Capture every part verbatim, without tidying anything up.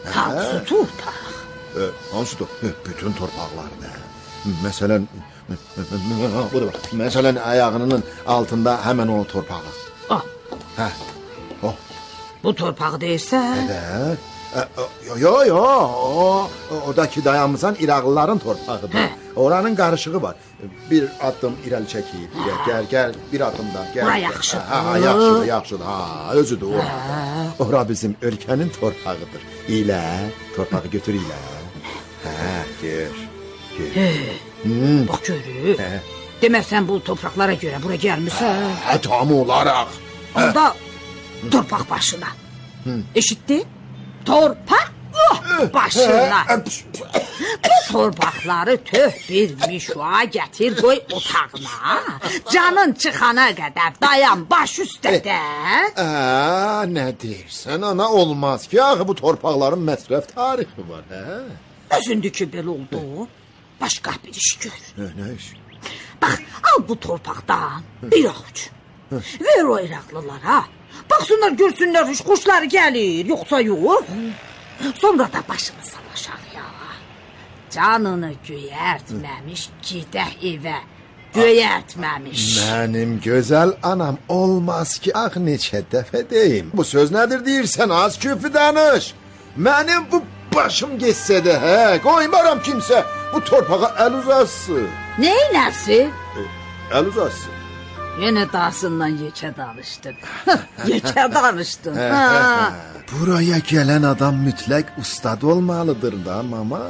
Hansı torpaq? E, hansı torpaq? Bütün torpaqlarını. Məsələn, budur bax. Məsələn, ayağının altında həmən o torpağı. Ah. Hə. O. Bu torpağı deyirsən? Hə. Yo yo yo. O odakı dayanmısan İraqlıların torpağıdır. Hə. Oranın qarışığı var. Bir addım irəli çəkil. Gəl, gəl, bir addım da. Gəl. Bura yaxşıdır. Ha, yaxşıdır, yaxşıdır. Ha, özüdür o. Ora bizim ölkənin torpağıdır. İlə, torpağı götür ilə. Hə, gör. Gör. Hmm. Bax görür. Hə. Demək sən bu topraklara görə bura gəlmisən. Hə, tam olaraq. Onda torpaq başına. Hı. Eşitdin? Torpaq oh, başına. Bu torpaqları töh bir mişva gətir qoy otağına. Canın çıxana qədər dayan baş üstədə. Aa, nə deyirsən ana, olmaz ki. Axı bu torpaqların məsrəf tarixi var, hə? Özündür ki belə oldu. Başqa bir iş gör. Nə, nə iş? Bax, al bu torpaqdan bir avuç. Ver o İraqlılara. Baxsınlar, görsünlər, quşları gəlir, yoxsa yox. Sonra da başını sal aşağıya. Canını göyərtməmiş gedək evə. Göyərtməmiş. Mənim gözəl anam, olmaz ki. Ax, neçə dəfə deyim. Bu söz nədir deyirsən, az köfü danış. Mənim bu başım geçsə də, hə, qoymaram kimsə bu torpağa əl uzatsın. Neynəsin? E, əl uzatsın. Yenə darsından yekə danışdın. Yekə danışdın. Buraya gələn adam mütləq ustad olmalıdır da, mama.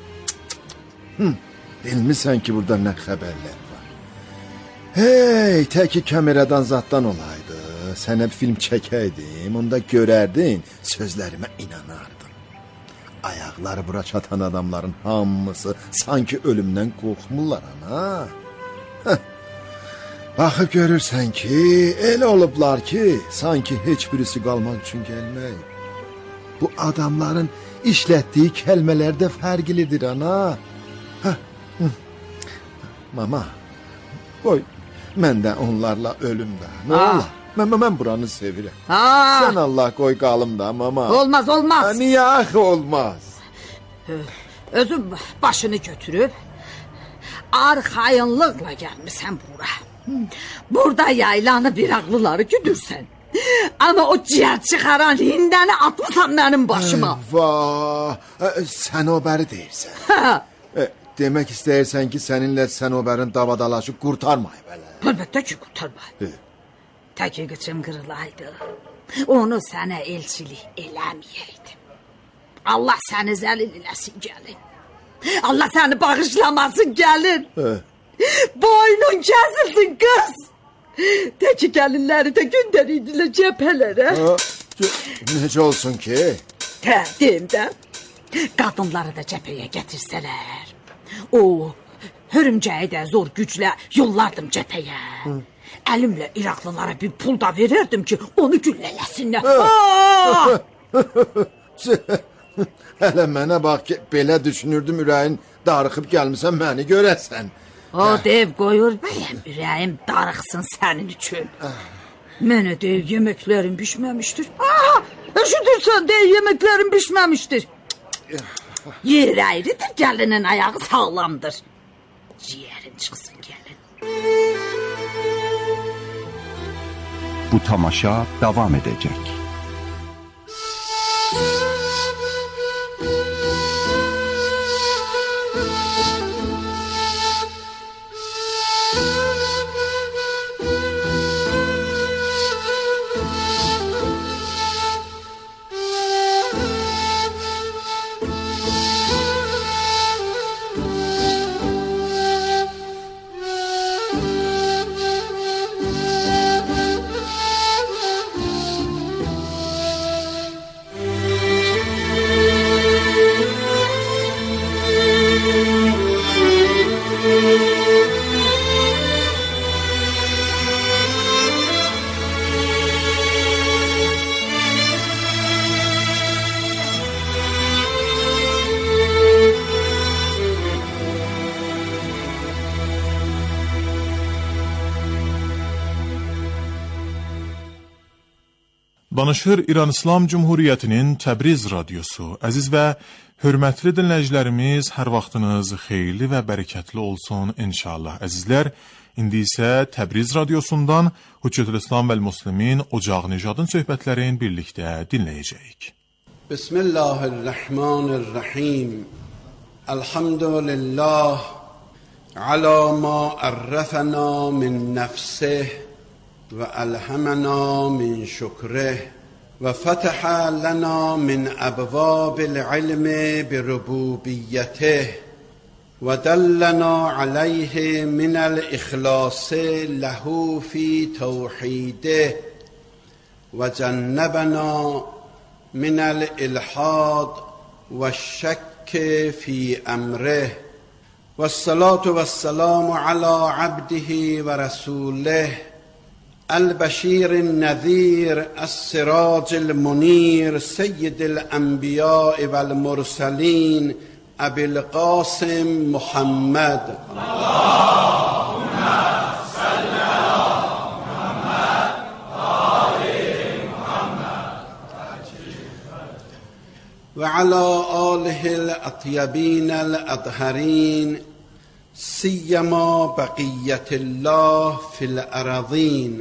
Hı, bilmirsən ki, burada nə xəbərlər var. Hey, təki kameradan zaddan olaydı. Sənə film çəkəydim, onda görərdin, sözlərimə inanardın. Ayaqları bura çatan adamların hamısı sanki ölümdən qorxmurlar, ana. Hə. Baxıb görürsən ki, elə olublar ki, sanki heç birisi qalmaq üçün gəlmək. Bu adamların işlətdiyi kəlmələr də fərqlidir, ana. Hə. Mama, qoy, mən də onlarla ölüm də. Nə olar? Mən, mən buranı sevirəm. Ha. Sən Allah qoy qalım da, mama. Olmaz, olmaz. Ha, niyə axı olmaz? Özüm başını götürüb, arxayınlıqla gəlmisən bura. Burada yaylanı biraqlıları güdürsən. Amma o ciyər çıxaran hindəni atmısan mənim başıma. Vah, sən o bəri deyirsən. Hə. E, demək istəyirsən ki, səninlə sən o bərin davadalaşı qurtarmayıb hələ. Əlbəttə ki, qurtarmayıb. Təki qıçım qırılaydı, onu sənə elçilik eləməyəydim. Allah səni zəlil eləsin gəlin. Allah səni bağışlamasın gəlin. Hə. Boynun kəsilsin qız. Təki gəlinləri də göndəriydilər cəbhələrə. Necə olsun ki? Tə, deyim də, qadınları da cəbhəyə gətirsələr, o hörümcəyi də zor güclə yollardım cəbhəyə. Hı. Əlimlə İraqlılara bir pul da verirdim ki, onu güllələsinlər. Hələ mənə bax ki, belə düşünürdüm, ürəyin darıxıb gəlmisən, məni görəsən. O dev qoyur bəyəm, ürəyim darıxsın sənin üçün. Mənə dev yeməklərim bişməmişdir. Aha, eşidirsən, dev yeməklərim bişməmişdir. Yer ayrıdır, gəlinin ayağı sağlamdır. Ciğerin çıxsın gəlin. Bu tamaşa devam edecek. Danışır İran İslam Cumhuriyyətinin Təbriz radiosu. Əziz və hörmətli dinləyicilərimiz, hər vaxtınız xeyirli və bərəkətli olsun inşallah. Əzizlər, indi isə Təbriz radiosundan Hüccətül İslam vəl Müslimin Ocaq Nijadın söhbətlərini birlikdə dinləyəcəyik. Bismillahirrahmanirrahim. Elhamdülillah ala ma arrafana min nefsih وألهمنا من شكره وفتح لنا من أبواب العلم بربوبيته ودلنا عليه من الإخلاص له في توحيده وجنبنا من الإلحاد والشك في أمره والصلاة والسلام على عبده ورسوله البشير النذير السراج المنير سيد الأنبياء والمرسلين أبي القاسم محمد اللهم صل على محمد وآل محمد وعلى آله الأطيبين الأطهرين سيما بقية الله في الأراضين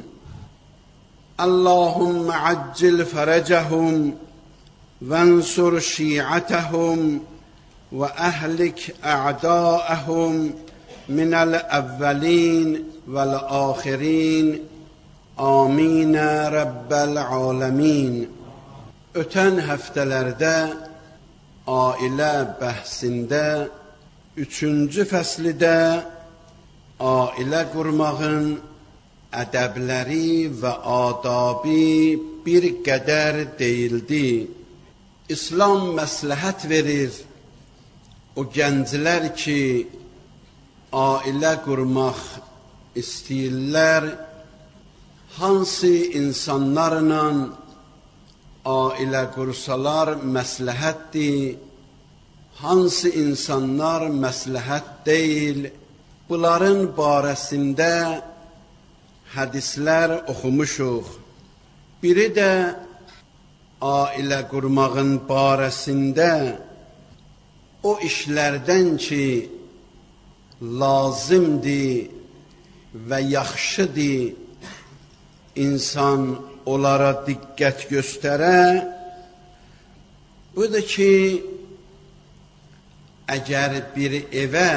اللهم عجل فرجهم وانصر شيعتهم وأهلك أعداءهم من الأولين والآخرين آمين رب العالمين. Ötən həftələrdə ailə bəhsində üçüncü fəslidə ailə qurmağın ədəbləri və adabı bir qədər deyildi. İslam məsləhət verir o gənclər ki, ailə qurmaq istəyirlər, hansı insanlarla ailə qursalar məsləhətdir, hansı insanlar məsləhət deyil, bunların barəsində hədislər oxumuşuq. Biri də ailə qurmağın barəsində o işlərdən ki, lazımdır və yaxşıdır, insan onlara diqqət göstərə, budur ki, əgər bir evə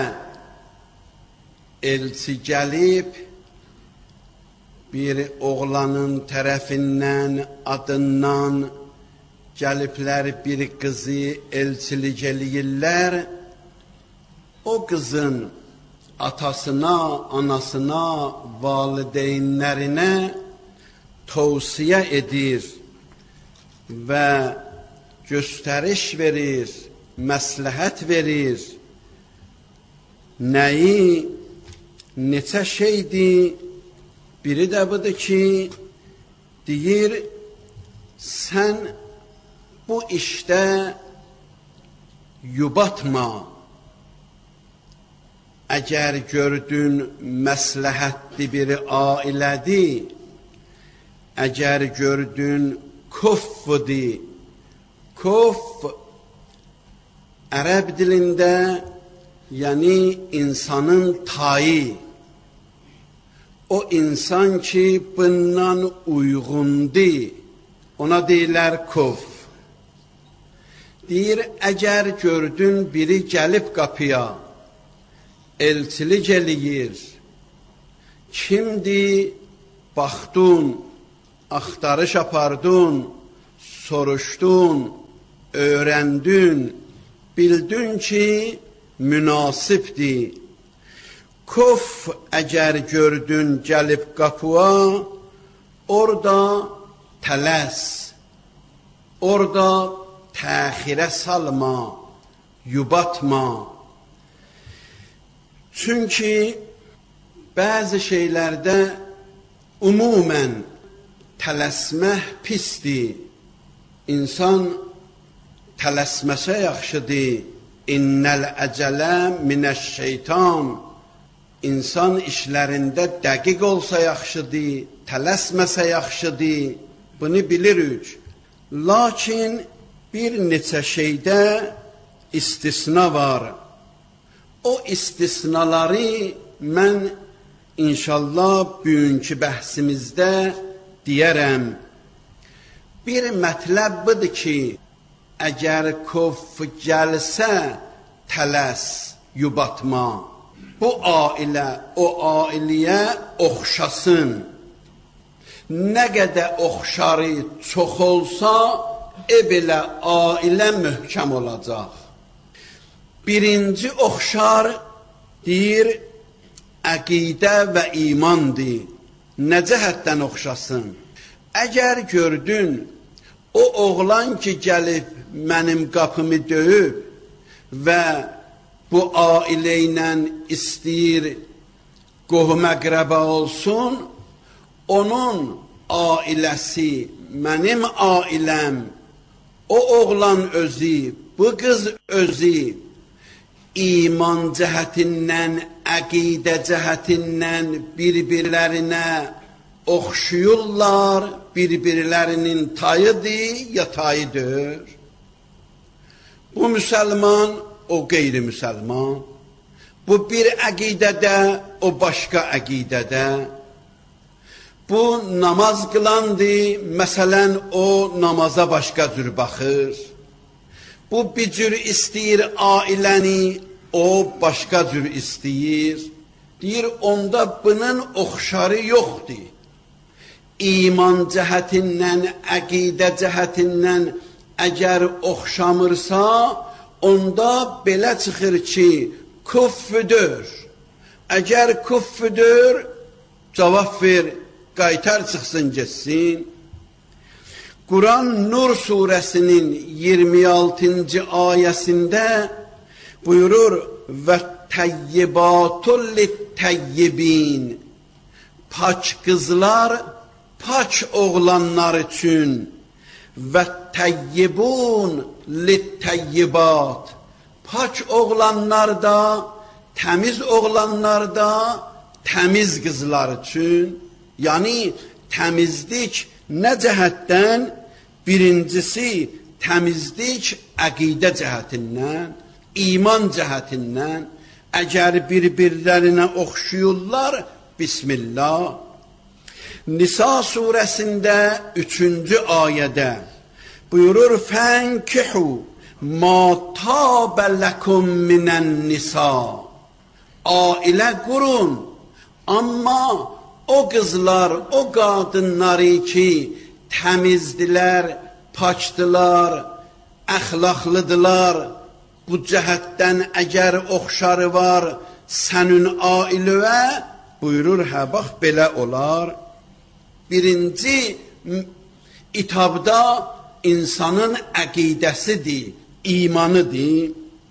elçi gəlib, bir oğlanın tərəfindən, adından gəliblər bir qızı elçilik eləyirlər, o qızın atasına, anasına, valideynlərinə tövsiyə edir və göstəriş verir, məsləhət verir. Nəyi, neçə şeydir? Biri də budur ki, deyir, sən bu işdə yubatma. Əgər gördün məsləhətli bir ailədir, əgər gördün kuffudur, kuff ərəb dilində yəni insanın tayı, o insan ki bundan uyğundur, ona deyirlər kuff. Deyir, əgər gördün biri gəlib qapıya, elçilik eləyir, kimdir, baxdun, axtarış apardın, soruşdun, öyrəndin, bildin ki, münasibdir. Kuf əgər gördün gəlib qapıya, orada tələs, orada təxirə salma, yubatma. Çünki bəzi şeylərdə umumən tələsmək pisdir. İnsan tələsməsə yaxşıdır. İnnəl əcələ minəş-şeytan. İnsan işlərində dəqiq olsa yaxşıdır, tələsməsə yaxşıdır. bunu bilirik. Lakin bir neçə şeydə istisna var. O istisnaları mən inşallah bugünkü bəhsimizdə deyərəm. Bir mətləb budur ki, əgər küff gəlsə tələs, yubatma. Bu ailə o ailəyə oxşasın. Nə qədər oxşarı çox olsa, e belə ailə möhkəm olacaq. Birinci oxşar deyir, əqidə və imandır. Nə cəhətdən oxşasın? Əgər gördün, o oğlan ki gəlib mənim qapımı döyüb və bu ailə ilə istəyir qohum-əqrəba olsun, onun ailəsi, mənim ailəm, o oğlan özü, bu qız özü, iman cəhətindən, əqidə cəhətindən bir-birlərinə oxşuyurlar, bir-birlərinin tayıdır, ya tayıdır. Bu müsəlman, o qeyri-müsəlman. Bu bir əqidədə, o başqa əqidədə. Bu namaz qılandır, məsələn, o namaza başqa cür baxır. Bu bir cür istəyir ailəni, o başqa cür istəyir. Deyir, onda bunun oxşarı yoxdur. İman cəhətindən, əqidə cəhətindən əgər oxşamırsa, onda belə çıxır ki, küffüdür. Əgər küffüdür, cavab ver, qaytar çıxsın, geçsin. Quran Nur surəsinin iyirmi altıncı ayəsində buyurur, və təyyibatul littəyyibin, paç qızlar, paç oğlanlar üçün, və təyyibun littəyyibat, paç oğlanlar da, təmiz oğlanlar da, təmiz qızlar üçün. Yəni, təmizlik nə cəhətdən? Birincisi, təmizlik əqidə cəhətindən, iman cəhətindən. Əgər bir-birlərinə oxşuyurlar, Bismillah. Nisa surəsində üçüncü ayədə buyurur, fənkihu ma tabə ləkum minən nisa. Ailə qurun, amma o qızlar, o qadınları ki, təmizdilər, paçdılar, əxlaqlıdılar, bu cəhətdən əgər oxşarı var sənin ailəyə, buyurur, hə, bax, belə olar. Birinci itabda insanın əqidəsidir, imanıdır.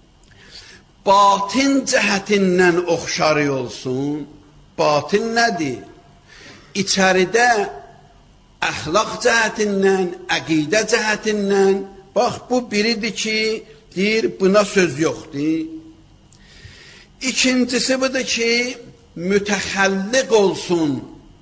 Batin cəhətindən oxşarı olsun. Batin nədir? İçəridə əxlaq cəhətindən, əqidə cəhətindən, bax, bu biridir ki, deyir, buna söz yoxdur. İkincisi budur ki, mütəxəlliq olsun.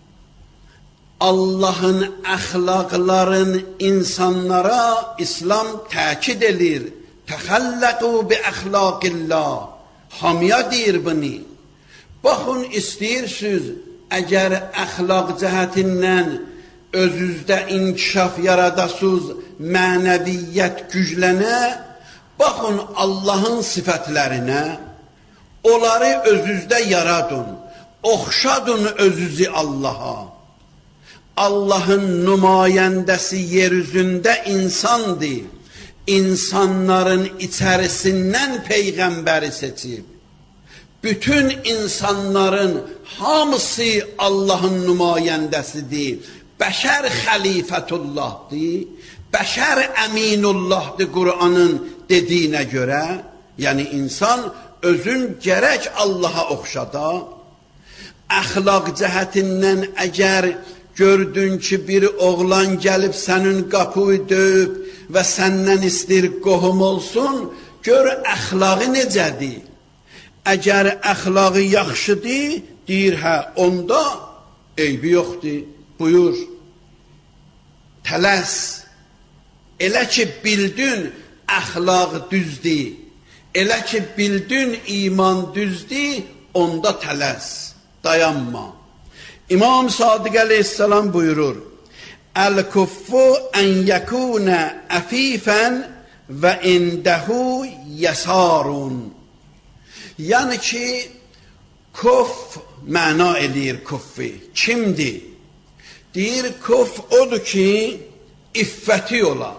Allahın əxlaqların insanlara İslam təkid edir. Təxəlləqu bi əxlaqillah. Hamiya deyir bunu. Baxın, istəyirsiniz, əgər əxlaq cəhətindən özünüzdə inkişaf yaradasınız, mənəviyyət güclənə, baxın Allahın sifətlərinə, onları özünüzdə yaradın, oxşadın özünüzü Allaha. Allahın nümayəndəsi yeryüzündə insandır, insanların içərisindən Peyğəmbəri seçib. Bütün insanların hamısı Allahın nümayəndəsidir. Bəşər xəlifətullahdır, bəşər əminullahdır Qur'anın dediyinə görə. Yəni insan özün gərək Allaha oxşada. Əxlaq cəhətindən əgər gördün ki, bir oğlan gəlib sənin qapıyı döyüb və səndən istəyir qohum olsun, gör əxlağı necədir. Əgər əxlağı yaxşıdır, deyir, hə, onda eybi yoxdur, buyur. tələs. Elə ki bildin əxlaq düzdür, elə ki bildin iman düzdür, onda tələs, dayanma. İmam Sadiq Aleyhisselam buyurur: "El-kuffu en yekune afifen ve indehu yasarun." Yəni ki, kuf məna eləyir kuffi. Kimdir? Deyir, kuf odur ki, iffəti ola.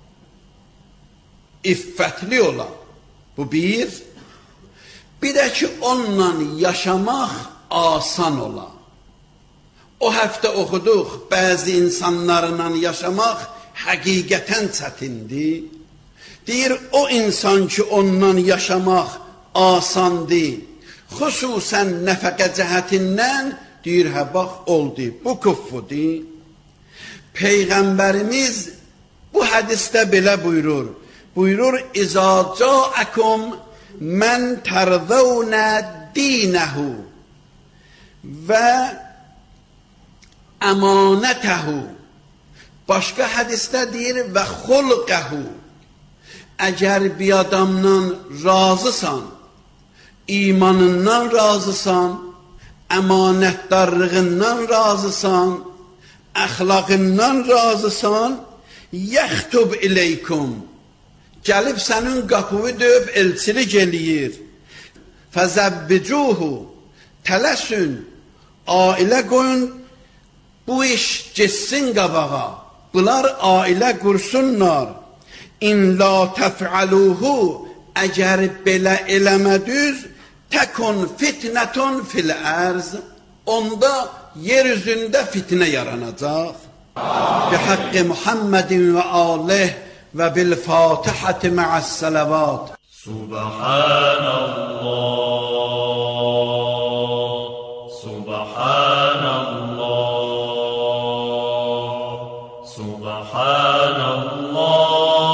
İffətli ola. Bu bir. Bir də ki, onunla yaşamaq asan ola. O həftə oxuduq, bəzi insanlarla yaşamaq həqiqətən çətindir. Deyir, o insan ki, onunla yaşamaq asandır, xüsusən nəfəqə cəhətindən, deyir, hə, bax, oldu, bu kuffudur. Peyğəmbərimiz bu hədisdə belə buyurur, buyurur, İzâ câəkum mən tərzəvnə dinəhu və əmanətəhu. Başqa hədisdə deyir, və xulqəhu. Əgər bir adamdan razısan, imanından razısan, əmanətdarlığından razısan, əxlaqından razısan, yəxtub ileykum. Gəlib sənin qapını döyüb elçilik eləyir. Fəzəbbicuhu, tələsün, ailə qoyun, bu iş geçsin qabağa, bunlar ailə qursunlar. İn la təf'aluhu, əgər belə eləmədüz, təkun fitnətun fil ərz, onda yer üzündə fitnə yaranacaq. Bi haqqi Muhammedin və alih və bil fatihəti mə'əs salavat. Subhanallah, Subhanallah, Subhanallah.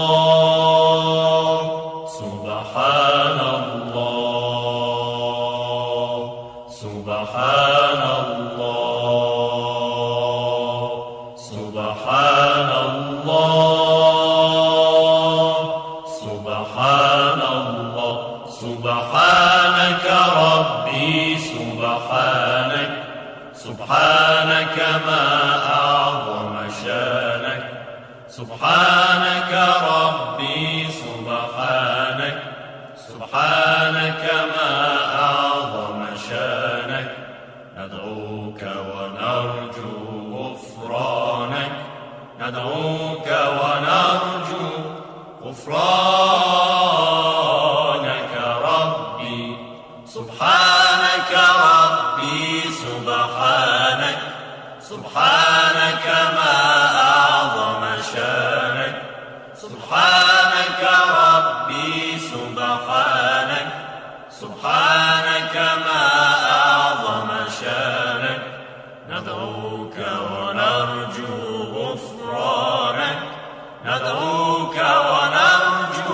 سبحانك ما أعظم شانك سبحانك ربي سبحانك سبحانك ما أعظم شانك ندعوك ونرجو غفرانك ندعوك ونرجو غفرانك ربي سبحانك ربي سبحانك سبحانك ما أعظم شانك سبحانك ربي سبحانك سبحانك ما أعظم شانك ندعوك ونرجو غفرانك ندعوك ونرجو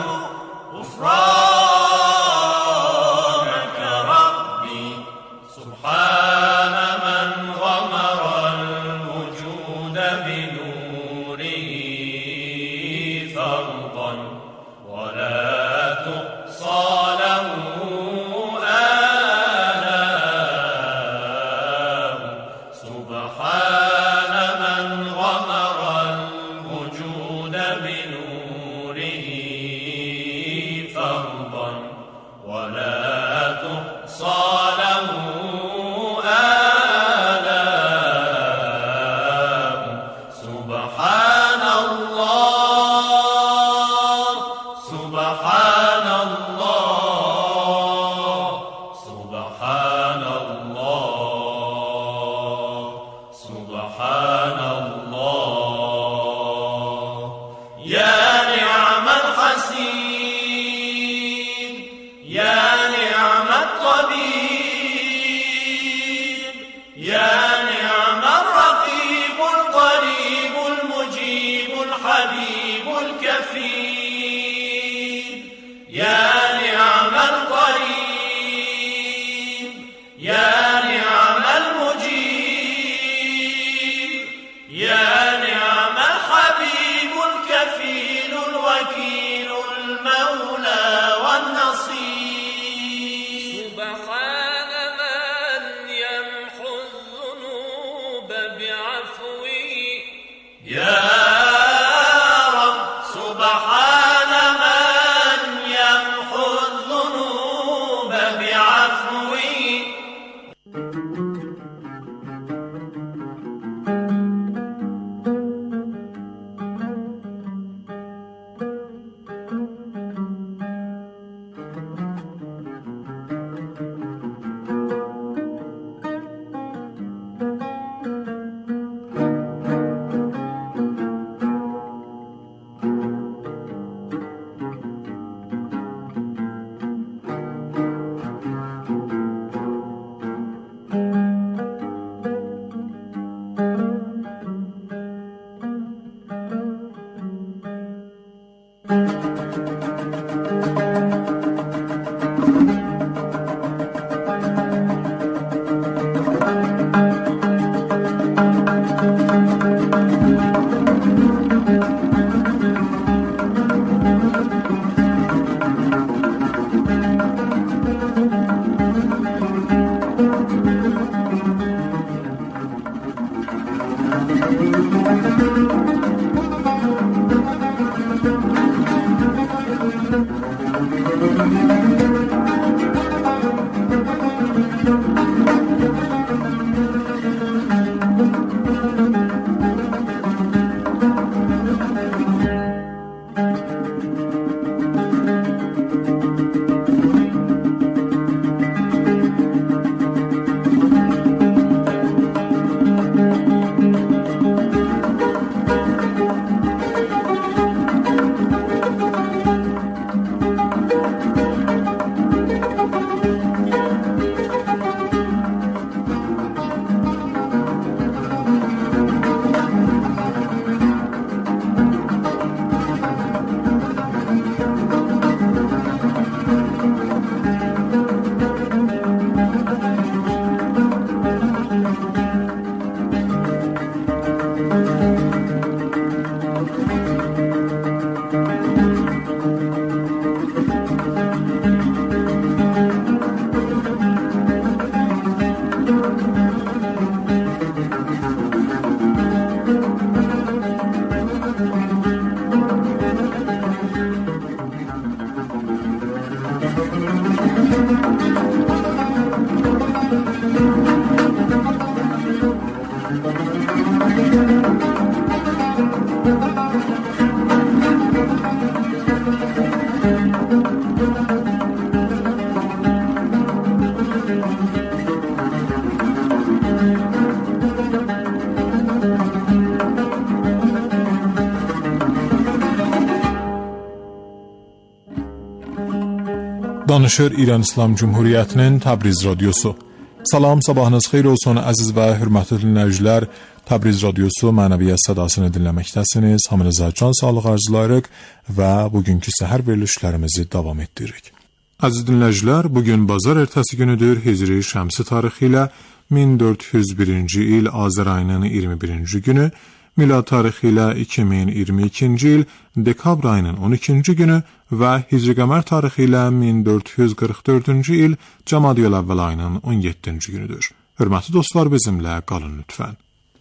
غفرانك ربي سبحان من غمر الوجود بنوره فرضا ولا تقصى له آلاء سبحان من غمر الوجود بنوره فرضا ولا تقصى له آلاء سبحان الله سبحان الله سبحان الله سبحان الله يا نعم الحسين يا نعم الطبيب يا نعم الرقيب القريب المجيب الحبيب الكفيل يا Danışır İran İslam Cumhuriyyətinin Təbriz Radiosu. Salam, sabahınız xeyir olsun əziz və hörmətli dinləyicilər. Təbriz Radiosu mənəviyyat sədasını dinləməkdəsiniz. Hamınıza can sağlıq arzulayırıq və bugünkü səhər verilişlərimizi davam etdiririk. Əziz dinləyicilər, bugün bazar ertəsi günüdür. Hicri şəmsi tarixi ilə min dörd yüz birinci il Azər ayının iyirmi birinci günü, milad tarixi ilə iki min iyirmi ikinci il dekabr ayının on ikinci günü və Hicri qəmər tarixi ilə min dörd yüz qırx dördüncü il Cəmadiyül əvvəl ayının on yeddinci günüdür. Hörmətli dostlar, bizimlə qalın lütfən.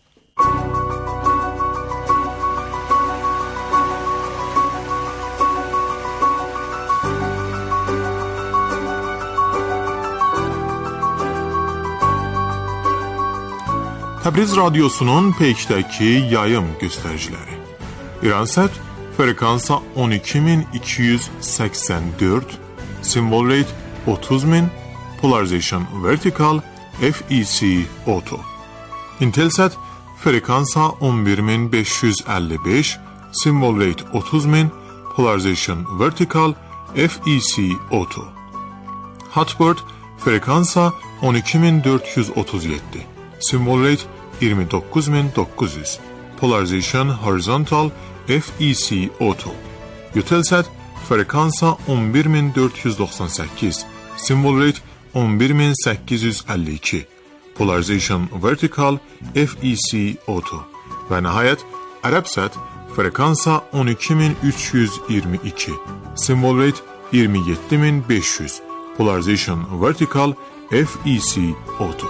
Təbriz Radiosunun peykdəki yayım göstəriciləri. İransat frekansa on iki min iki yüz səksən dörd, symbol rate otuz min, polarization vertical, F E C auto. Intelsat frekansa on bir min beş yüz əlli beş, symbol rate otuz min, polarization vertical, F E C auto. Hotbird frekansa on iki min dörd yüz otuz yeddi, symbol rate iyirmi doqquz min doqquz yüz, polarization horizontal, F E C auto. Eutelsat frekansa on bir min dörd yüz doxsan səkkiz, symbol rate on bir min səkkiz yüz əlli iki, polarization vertical, F E C auto. Və nəhayət Arabsat frekansa on iki min üç yüz iyirmi iki, symbol rate iyirmi yeddi min beş yüz, polarization vertical, F E C auto.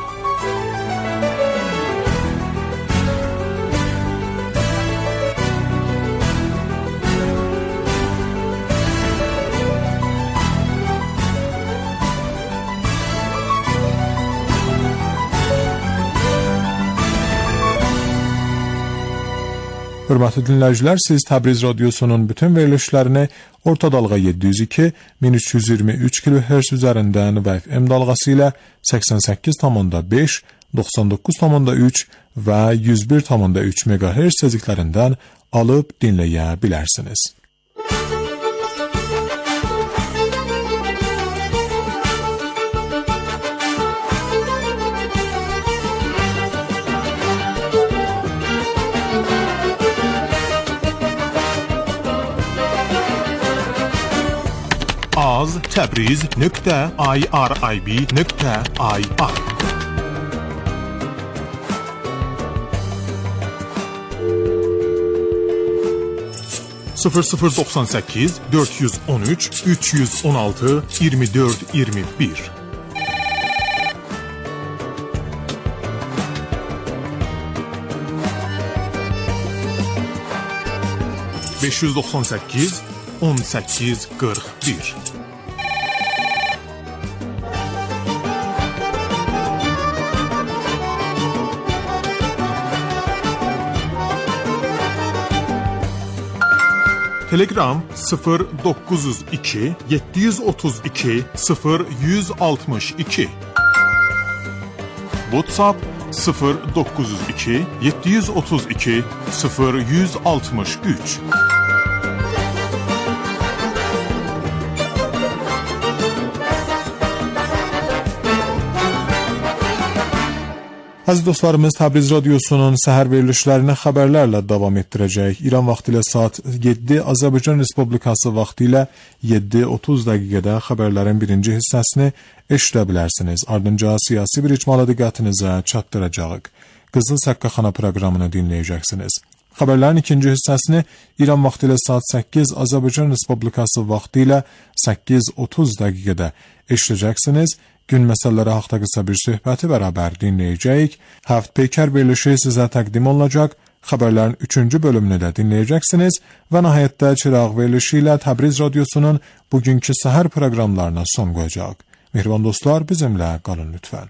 Hörmətli dinləyicilər, siz Təbriz Radiosunun bütün verilişlərini orta dalğa yeddi yüz iki min üç yüz iyirmi üç kilohertz üzərindən və F M dalğası ilə səksən səkkiz tam beş, doxsan doqquz tam üç və yüz bir tam üç megahertz tezliklərindən alıb dinləyə bilərsiniz. az təbriz nöqtə irib nöqtə ir sıfır sıfır doxsan səkkiz dörd yüz on üç üç yüz on altı iyirmi dörd iyirmi bir beş yüz doxsan səkkiz on səkkiz qırx bir Telegram sıfır dokuz yüz iki yeddi yüz otuz iki sıfır yüz altmış iki. WhatsApp sıfır dokuz yüz iki yeddi yüz otuz iki sıfır yüz altmış üç. Əziz dostlarımız, Təbriz Radiosunun səhər verilişlərini xəbərlərlə davam etdirəcək. İran vaxtı ilə saat yeddi, Azərbaycan Respublikası vaxtı ilə yeddi otuz dəqiqədə xəbərlərin birinci hissəsini eşidə bilərsiniz. Ardınca siyasi bir icmalı diqqətinizə çatdıracağıq. Qızıl Səqqaxana proqramını dinləyəcəksiniz. Xəbərlərin ikinci hissəsini İran vaxtı ilə saat səkkiz, Azərbaycan Respublikası vaxtı ilə səkkiz otuz dəqiqədə eşidəcəksiniz. Gün məsələləri haqda qısa bir söhbəti bərabər dinləyəcəyik. Həft Peykər verilişi sizə təqdim olunacaq. Xəbərlərin üçüncü bölümünü də dinləyəcəksiniz və nəhayətdə Çıraq verilişi ilə Təbriz Radiosunun bugünkü səhər proqramlarına son qoyacaq. Mehriban dostlar, bizimlə qalın lütfən.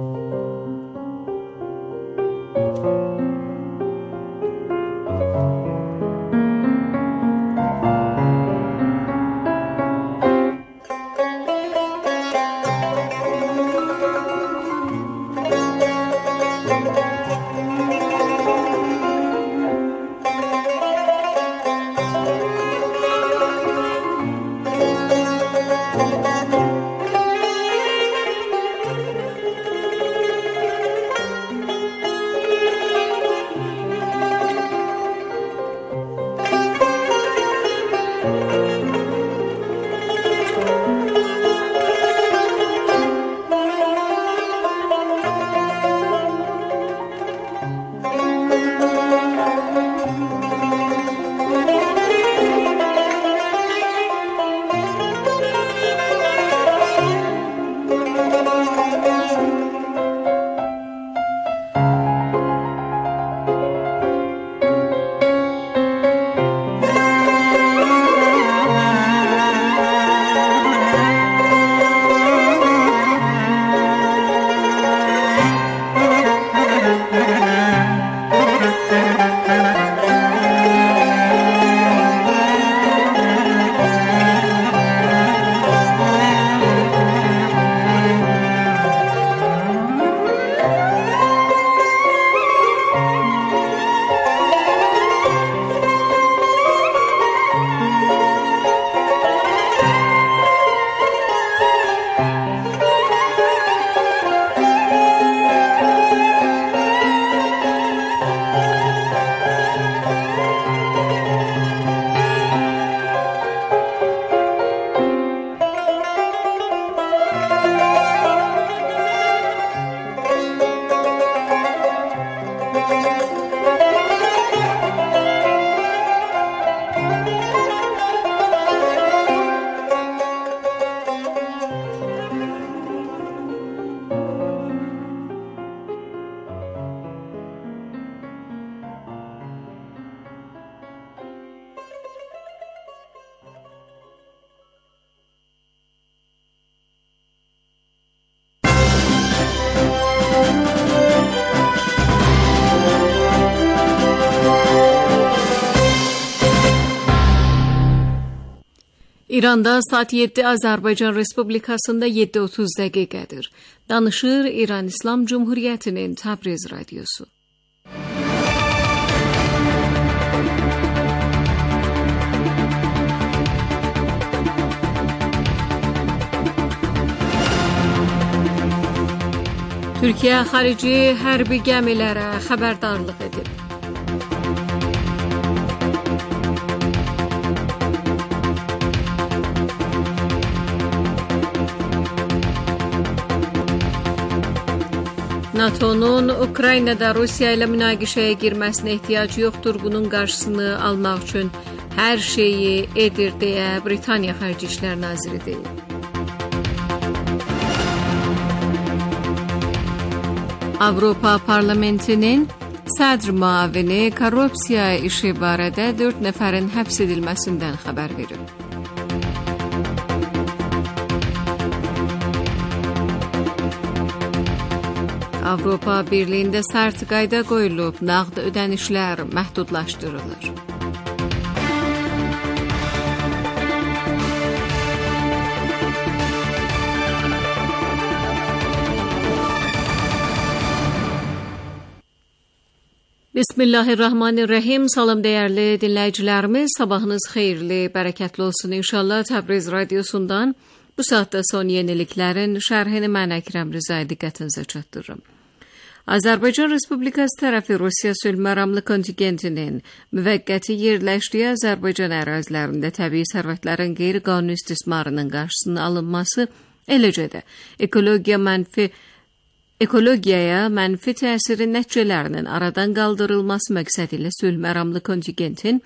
İranda saat yeddi, Azərbaycan Respublikasında yeddi otuz dəqiqədir. Danışır İran İslam Cumhuriyyətinin Təbriz Radiosu. Türkiyə xarici hərbi gəmilərə xəbərdarlıq edib. NATO'nun Ukraynada Rusiya ilə münaqişəyə girməsinə ehtiyac yoxdur. Bunun qarşısını almaq üçün hər şeyi edir deyə Britaniya Xarici İşlər Naziri deyib. Avropa Parlamentinin sədr müavini korrupsiya işi barədə dörd nəfərin həbs edilməsindən xəbər verib. Avropa Birliyində sərt qayda qoyulub, nağd ödənişlər məhdudlaşdırılır. Bismillahirrahmanirrahim. Salam dəyərli dinləyicilərimiz, sabahınız xeyirli, bərəkətli olsun inşallah. Təbriz radiosundan bu saatda son yeniliklərin şərhini mən Əkrəm Rızay diqqətinizə çatdırırım. Azərbaycan Respublikası tərəfi Rusiya sülh məramlı kontingentinin müvəqqəti yerləşdiyi Azərbaycan ərazilərində təbii sərvətlərin qeyri-qanuni istismarının qarşısının alınması, eləcə də ekologiya mənfi Ekologiyaya mənfi təsirin nəticələrinin aradan qaldırılması məqsədi ilə sülh məramlı kontingentin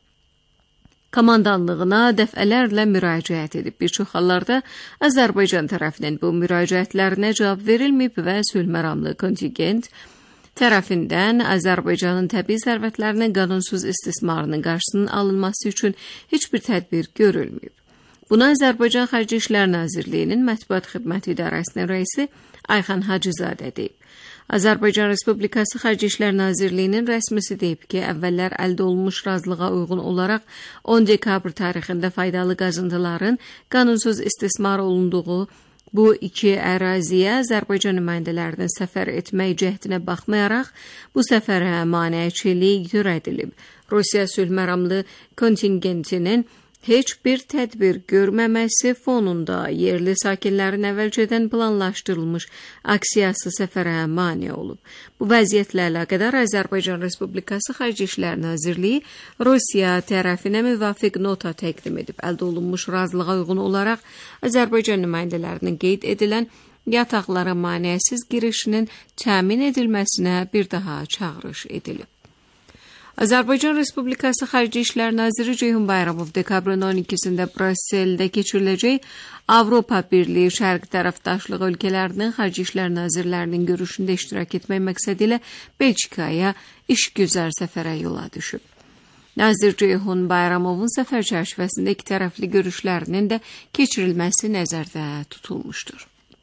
komandanlığına dəfələrlə müraciət edib. Bir çox hallarda Azərbaycan tərəfinin bu müraciətlərinə cavab verilməyib və sülh məramlı kontingent tərəfindən Azərbaycanın təbii sərvətlərinin qanunsuz istismarının qarşısının alınması üçün heç bir tədbir görülməyib. Buna Azərbaycan Xarici İşlər Nazirliyinin Mətbuat Xidməti İdarəsinin rəisi Ayxan Hacızadə deyib. Azərbaycan Respublikası Xarici İşlər Nazirliyinin rəsmisi deyib ki, əvvəllər əldə olunmuş razılığa uyğun olaraq on dekabr tarixində faydalı qazıntıların qanunsuz istismar olunduğu bu iki əraziyə Azərbaycan nümayəndələrinin səfər etmək cəhdinə baxmayaraq, bu səfərə maneəçilik törədilib. Rusiya sülh məramlı kontingentinin heç bir tədbir görməməsi fonunda yerli sakinlərin əvvəlcədən planlaşdırılmış aksiyası səfərə mane olub. Bu vəziyyətlə əlaqədar Azərbaycan Respublikası Xarici İşlər Nazirliyi Rusiya tərəfinə müvafiq nota təqdim edib. Əldə olunmuş razılığa uyğun olaraq Azərbaycan nümayəndələrinin qeyd edilən yataqlara maneəsiz girişinin təmin edilməsinə bir daha çağırış edilib. Azərbaycan Respublikası Xarici İşlər Naziri Ceyhun Bayramov dekabrın on ikisində Brüsseldə keçiriləcək Avropa Birliyi Şərq tərəfdaşlığı ölkələrinin Xarici İşlər Nazirlərinin görüşündə iştirak etmək məqsədi ilə Belçikaya işgüzar səfərə yola düşüb. Nazir Ceyhun Bayramovun səfər çərçivəsində iki tərəfli görüşlərinin də keçirilməsi nəzərdə tutulmuşdur.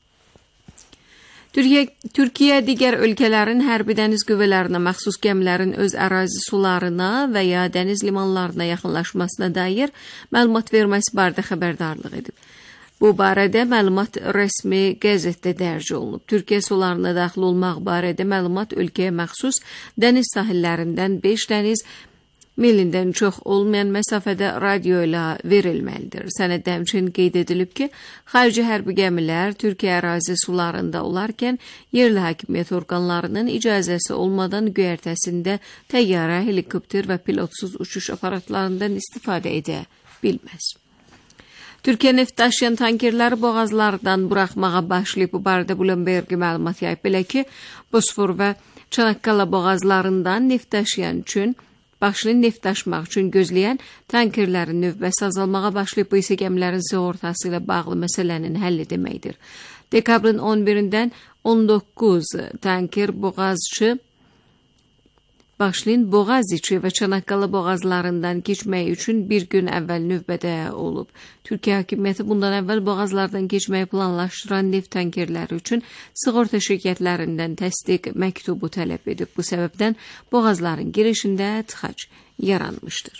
Türkiyə, Türkiyə digər ölkələrin hərbi dəniz qüvvələrinə məxsus gəmilərin öz ərazi sularına və ya dəniz limanlarına yaxınlaşmasına dair məlumat verməsi barədə xəbərdarlıq edib. Bu barədə məlumat rəsmi qəzetdə dərc olunub. Türkiyə sularına daxil olmaq barədə məlumat ölkəyə məxsus dəniz sahillərindən beş dəniz milindən çox olmayan məsafədə radio ilə verilməlidir. Sənəddə həmçinin qeyd edilib ki, xarici hərbi gəmilər Türkiyə ərazi sularında olarkən yerli hakimiyyət orqanlarının icazəsi olmadan göyərtəsində təyyarə, helikopter və pilotsuz uçuş aparatlarından istifadə edə bilməz. Türkiyə neft daşıyan tankerləri boğazlardan buraxmağa başlayıb. Bu barədə Bloomberg məlumat yayıb. Belə ki, Bosfor və Çanakkala boğazlarından neft daşıyan üçün Başını neft daşımaq üçün gözləyən tankerlərin növbəsi azalmağa başlayıb. Bu isə gəmilərin sığortası ilə bağlı məsələnin həlli deməkdir. Dekabrın on birindən on doqquz tanker boğazçı, Başlayın Boğaziçi və Çanakkala boğazlarından keçmək üçün bir gün əvvəl növbədə olub. Türkiyə hakimiyyəti bundan əvvəl boğazlardan keçməyi planlaşdıran neft tankerləri üçün sığorta şirkətlərindən təsdiq məktubu tələb edib. Bu səbəbdən boğazların girişində tıxac yaranmışdır.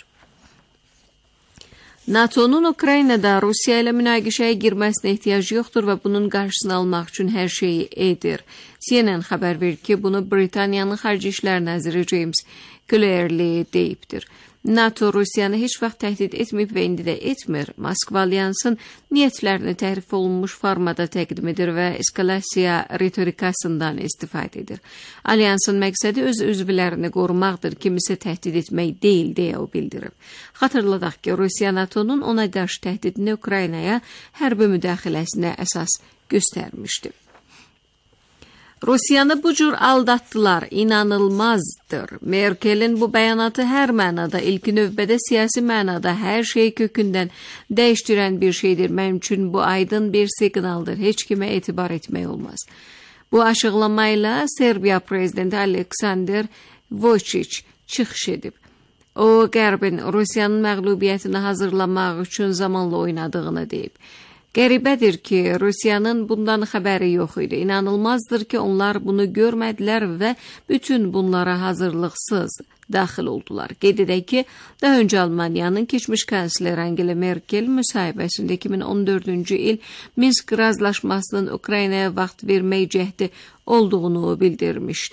NATO'nun Ukraynada Rusiya ilə münaqişəyə girməsinə ehtiyacı yoxdur və bunun qarşısını almaq üçün hər şeyi edir. C N N xəbər verir ki, bunu Britaniyanın Xarici İşlər Naziri James Cleverly deyibdir. NATO Rusiyanı heç vaxt təhdid etməyib və indi də etmir. Moskva alyansın niyyətlərini təhrif olunmuş formada təqdim edir və eskalasiya ritorikasından istifadə edir. Alyansın məqsədi öz üzvlərini qorumaqdır, kimisə təhdid etmək deyil, deyə o bildirib. Xatırladaq ki, Rusiya NATO'nun ona qarşı təhdidini Ukraynaya hərbi müdaxiləsinə əsas göstərmişdi. Rusiyanı bu cür aldattılar, inanılmazdır. Merkel'in bu bəyanatı hər mənada, ilk növbədə siyasi mənada hər şeyi kökündən dəyişdirən bir şeydir. Mənim üçün bu aydın bir siqnaldır. Heç kimə etibar etmək olmaz. Bu açıqlamayla Serbiya prezidenti Aleksandr Vučić çıxış edib. O, Qərbin Rusiyanın məğlubiyyətini hazırlamaq üçün zamanla oynadığını deyib. Qəribədir ki, Rusiyanın bundan xəbəri yox idi. İnanılmazdır ki, onlar bunu görmədilər və bütün bunlara hazırlıqsız daxil oldular. Qeyd edək ki, daha öncə Almaniyanın keçmiş kansler Angela Merkel müsahibəsində iki min on dördüncü il Minsk razılaşmasının Ukraynaya vaxt vermək cəhdi olduğunu bildirmişdi.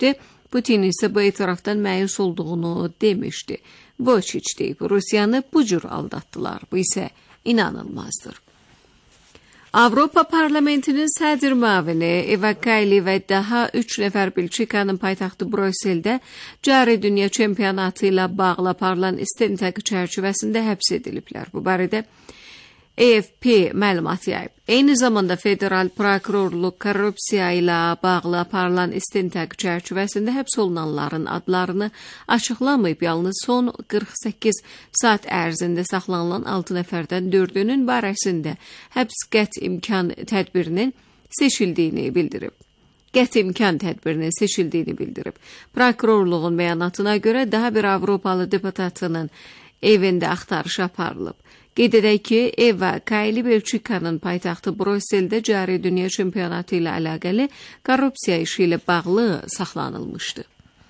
Putin ise bu etirafdan məyus olduğunu demişdi. Vučić deyib, Rusiyanı bu cür aldattılar. Bu ise inanılmazdır. Avropa Parlamentinin sədr müavini Eva Kaili və daha üç nəfər Belçikanın paytaxtı Brüsseldə cari dünya çempionatı ilə bağlı aparılan istintaq çərçivəsində həbs ediliblər. Bu barədə A F P məlumat yayıb. Eyni zamanda federal prokurorluq korrupsiya ilə bağlı aparılan istintaq çərçivəsində həbs olunanların adlarını açıqlamayıb, yalnız son qırx səkkiz saat ərzində saxlanılan altı nəfərdən dördünün barəsində həbs qət imkan tədbirinin seçildiyini bildirib. Qət imkan tədbirinin seçildiyini bildirib. Prokurorluğun bəyanatına görə daha bir Avropalı deputatının evində axtarış aparılıb. Qeyd edək ki, Eva Kaili Belçikanın paytaxtı Brüsseldə cari dünya çempionatı ilə əlaqəli korrupsiya işi ilə bağlı saxlanılmışdı.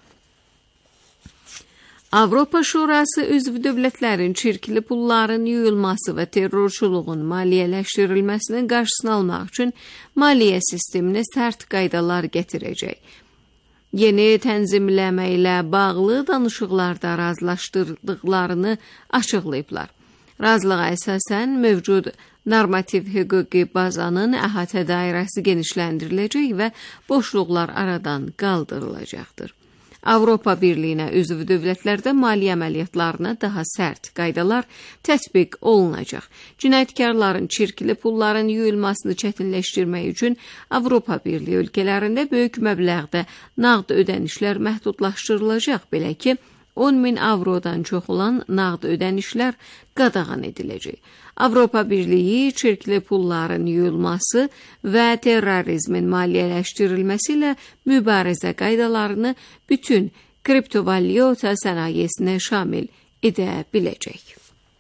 Avropa Şurası üzv dövlətlərin çirkli pulların yuyulması və terrorçuluğun maliyyələşdirilməsinin qarşısını almaq üçün maliyyə sisteminə sərt qaydalar gətirəcək. Yeni tənzimləmə ilə bağlı danışıqlarda razılaşdırdıqlarını açıqlayıblar. Razılığa əsasən mövcud normativ hüquqi bazanın əhatə dairəsi genişləndiriləcək və boşluqlar aradan qaldırılacaqdır. Avropa Birliyinə üzv dövlətlərdə maliyyə əməliyyatlarına daha sərt qaydalar tətbiq olunacaq. Cinayətkarların çirkli pulların yuyulmasını çətinləşdirmək üçün Avropa Birliyi ölkələrində böyük məbləğdə nağd ödənişlər məhdudlaşdırılacaq, belə ki, on min avrodan çox olan nağd ödənişlər qadağan ediləcək. Avropa Birliyi çirkli pulların yuyulması və terrorizmin maliyyələşdirilməsi ilə mübarizə qaydalarını bütün kriptovalyuta sənayesinə şamil edə biləcək.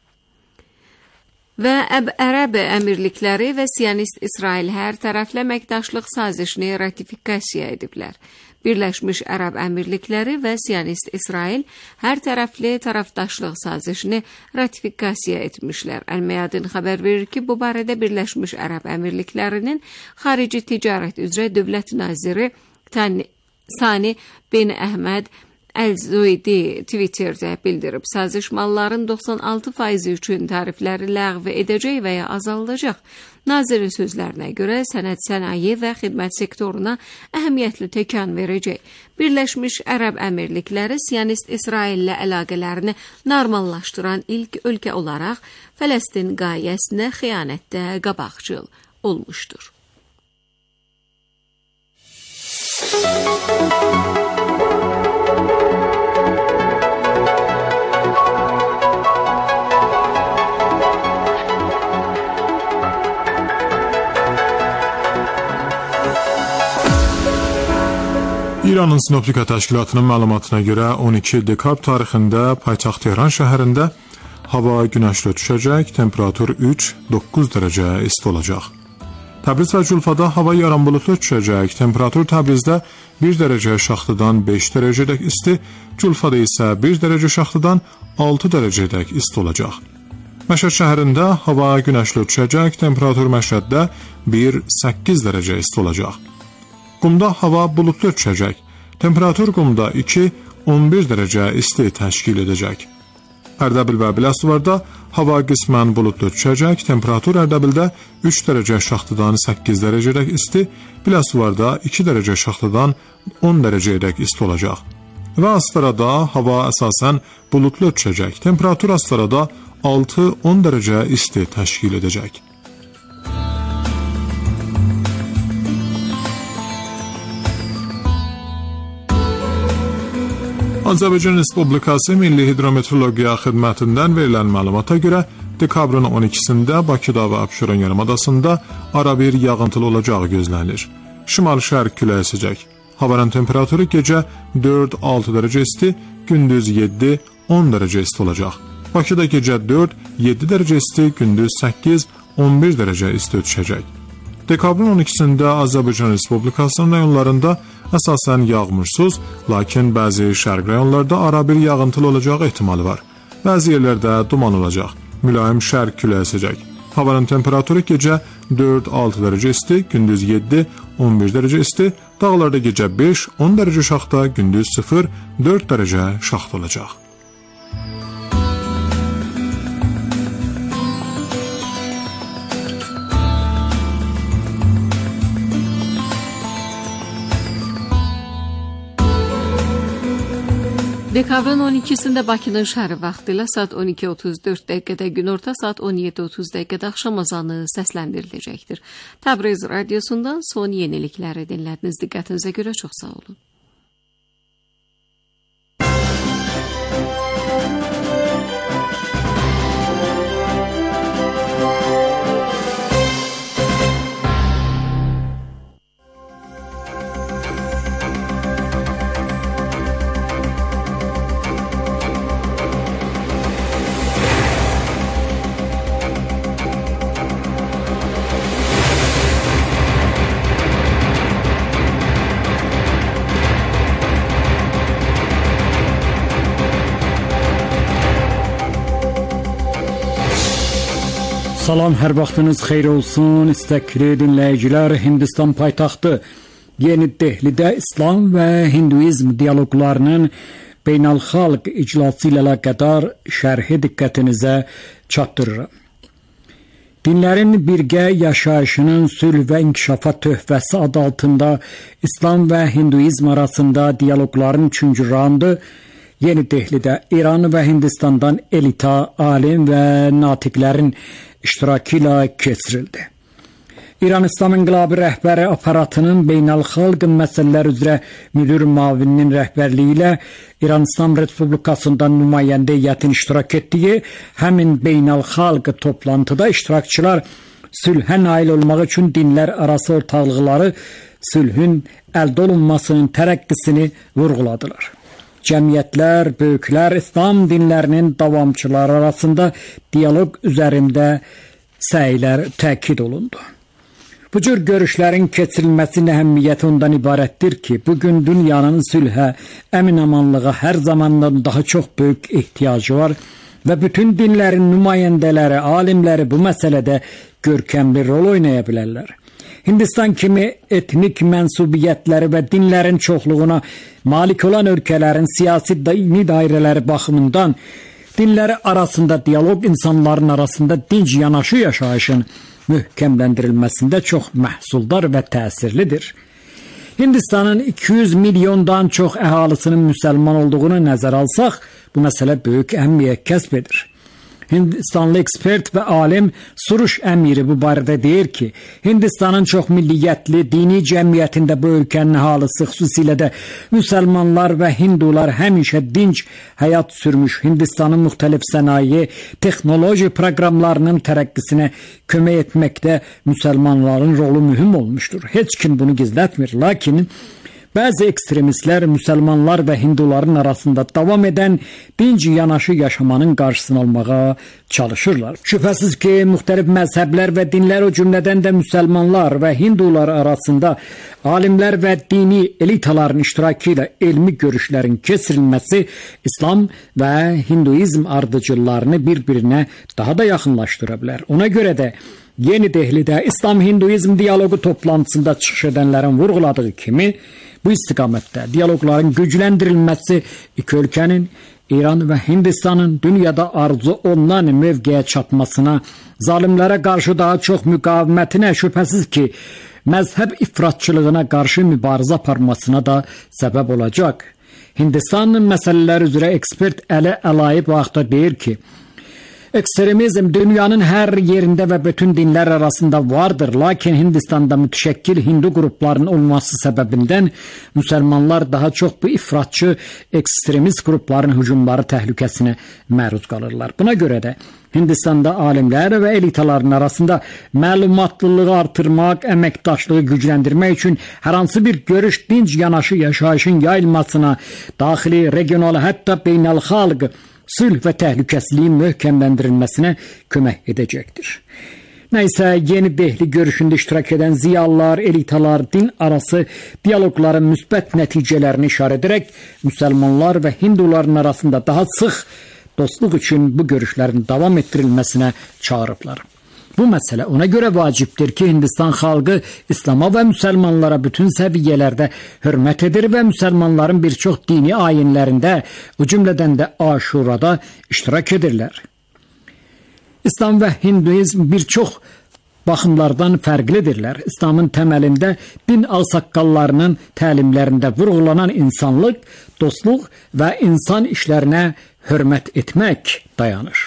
Və Ərəb Əmirlikləri və Siyonist İsrail hər tərəfli əməkdaşlıq sazişini ratifikasiya ediblər. Birləşmiş Ərəb Əmirlikləri və Siyonist İsrail hər tərəfli tərəfdaşlıq sazişini ratifikasiya etmişlər. Əl-Məyadin xəbər verir ki, bu barədə Birləşmiş Ərəb Əmirliklərinin xarici ticarət üzrə dövlət naziri Sani bin Əhməd Əl-Zuydi Twitterdə bildirib. Saziş malların doxsan altı faizi üçün tarifləri ləğv edəcək və ya azaldacaq. Nazirin sözlərinə görə sənət sənaye və xidmət sektoruna əhəmiyyətli təkan verəcək. Birləşmiş Ərəb Əmirlikləri Siyonist İsraillə əlaqələrini normallaşdıran ilk ölkə olaraq Fələstin qayəsinə xiyanətdə qabaqcıl olmuşdur. İranın Sinoptika Təşkilatının məlumatına görə on iki dekabr tarixində paytaxt Tehran şəhərində hava günəşli düşəcək, temperatur üç doqquz dərəcə isti olacaq. Təbriz və Culfada hava yaran buludlu düşəcək, temperatur Təbrizdə bir dərəcə şaxtıdan beş dərəcədək isti, Culfada isə bir dərəcə şaxtıdan altı dərəcədək isti olacaq. Məşəd şəhərində hava günəşli düşəcək, temperatur Məşəddə bir səkkiz dərəcə isti olacaq. Qumda hava buludlu düşəcək. Temperatur Qumda iki on bir dərəcə isti təşkil edəcək. Ərdəbil və Biləsuvarda hava qismən buludlu düşəcək. Temperatur Ərdəbildə üç dərəcə şaxtıdan səkkiz dərəcədək isti, Biləsuvarda iki dərəcə şaxtıdan on dərəcədək isti olacaq. Və Astarada hava əsasən buludlu düşəcək. Temperatur Astarada altı on dərəcə isti təşkil edəcək. Azərbaycan Respublikası Milli Hidrometeorologiya Xidmətindən verilən məlumata görə dekabrın on ikisində Bakıda və Abşeron yarımadasında arabir yağıntılı olacağı gözlənilir. Şimal-şərq küləyi əsəcək. Havanın temperaturu gecə dörd altı dərəcə isti, gündüz yeddi on dərəcə isti olacaq. Bakıda gecə dörd yeddi dərəcə isti, gündüz səkkiz on bir dərəcə isti düşəcək. Dekabrın on ikisində Azərbaycan Respublikasının rayonlarında əsasən yağmursuz, lakin bəzi şərq rayonlarda arabir yağıntılı olacağı ehtimalı var. Bəzi yerlərdə duman olacaq. Mülayim şərq küləyi əsəcək. Havanın temperaturu gecə dörd altı dərəcə isti, gündüz yeddi on beş dərəcə isti, dağlarda gecə beş on dərəcə şaxta, gündüz sıfır dörd dərəcə şaxta olacaq. Dekabrın on ikisində Bakının şəhəri vaxtı ilə saat on iki otuz dörd dəqiqədə, günorta saat on yeddi otuz dəqiqədə axşam azanı səsləndiriləcəkdir. Təbriz radiosundan son yenilikləri dinlədiniz. Diqqətinizə görə çox sağ olun. Salam, hər vaxtınız xeyir olsun. İstəkli dinləyicilər, Hindistan paytaxtı Yeni Dehlidə İslam və Hinduizm dialoqlarının beynəlxalq iclası ilə əlaqədar şərhi diqqətinizə çatdırıram. Dinlərin birgə yaşayışının sülh və inkişafa töhfəsi adı altında İslam və Hinduizm arasında dialoqların üçüncü raundu Yeni Dehlidə İran və Hindistandan elita, alim və natiqlərin iştirakı ilə keçirildi. İran İslam İnqilabı rəhbəri aparatının beynəlxalq məsələlər üzrə müdür müavininin rəhbərliyi ilə İran İslam Respublikasından nümayəndə heyətin iştirak etdiyi həmin beynəlxalq toplantıda iştirakçılar sülhə nail olmaq üçün dinlər arası ortaqlıqları, sülhün əldə olunmasının tərəqqisini vurğuladılar. Cəmiyyətlər, böyüklər, İslam dinlərinin davamçıları arasında dialoq üzərində səylər təkid olundu. Bu cür görüşlərin keçirilməsinin əhəmiyyəti ondan ibarətdir ki, bugün dünyanın sülhə, əmin-amanlığa hər zamandan daha çox böyük ehtiyacı var və bütün dinlərin nümayəndələri, alimləri bu məsələdə görkəmli rol oynaya bilərlər. Hindistan kimi etnik mənsubiyyətləri və dinlərin çoxluğuna malik olan ölkələrin siyasi dini dairələri baxımından dinləri arasında dialoq insanların arasında dinc yanaşı yaşayışın möhkəmləndirilməsində çox məhsuldar və təsirlidir. Hindistanın iki yüz milyondan çox əhalisinin müsəlman olduğunu nəzərə alsaq, bu məsələ böyük əhəmiyyət kəsb edir. Hindistanlı ekspert və alim Suruş əmiri bu barədə deyir ki, Hindistanın çox milliyyətli dini cəmiyyətində bu ölkənin əhalisi, xüsusilə də müsəlmanlar və hindular həmişə dinc həyat sürmüş. Hindistanın müxtəlif sənaye, texnoloji proqramlarının tərəqqisinə kömək etməkdə müsəlmanların rolu mühüm olmuşdur. Heç kim bunu gizlətmir, lakin bəzi ekstremistlər müsəlmanlar və hinduların arasında davam edən dinc yanaşı yaşamanın qarşısını almağa çalışırlar. Şübhəsiz ki, müxtəlif məzhəblər və dinlər, o cümlədən də müsəlmanlar və hindular arasında alimlər və dini elitaların iştirakı ilə elmi görüşlərin keçirilməsi İslam və Hinduizm ardıcıllarını bir-birinə daha da yaxınlaşdıra bilər. Ona görə də Yeni Dehlidə İslam-Hinduizm dialoqu toplantısında çıxış edənlərin vurğuladığı kimi, bu istiqamətdə dialoqların gücləndirilməsi iki ölkənin, İran və Hindistanın dünyada arzu olunan mövqeyə çatmasına, zalimlərə qarşı daha çox müqavimətinə, şübhəsiz ki, məzhəb ifratçılığına qarşı mübarizə aparmasına da səbəb olacaq. Hindistanın məsələlər üzrə ekspert Əli Əlayev vaxtda deyir ki, ekstremizm dünyanın hər yerində və bütün dinlər arasında vardır, lakin Hindistanda mütəşəkkil hindu qruplarının olması səbəbindən müsəlmanlar daha çox bu ifratçı ekstremist qrupların hücumları təhlükəsinə məruz qalırlar. Buna görə də Hindistanda alimlər və elitaların arasında məlumatlılığı artırmaq, əməkdaşlığı gücləndirmək üçün hər hansı bir görüş dinc yanaşı yaşayışın yayılmasına, daxili, regional, hətta beynəlxalq sülh və təhlükəsizliyin möhkəmləndirilməsinə kömək edəcəkdir. Nəysə, Yeni Dehli görüşündə iştirak edən ziyalılar, elitalar, din arası dialoqların müsbət nəticələrini işarə edərək müsəlmanlar və hinduların arasında daha sıx dostluq üçün bu görüşlərin davam etdirilməsinə çağırıblar. Bu məsələ ona görə vacibdir ki, Hindistan xalqı İslam'a və müsəlmanlara bütün səviyyələrdə hörmət edir və müsəlmanların bir çox dini ayinlərində, o cümlədən də Aşurada iştirak edirlər. İslam və Hinduizm bir çox baxımlardan fərqlidirlər. İslamın təməlində din ağsaqqallarının təlimlərində vurğulanan insanlıq, dostluq və insan işlərinə hörmət etmək dayanır.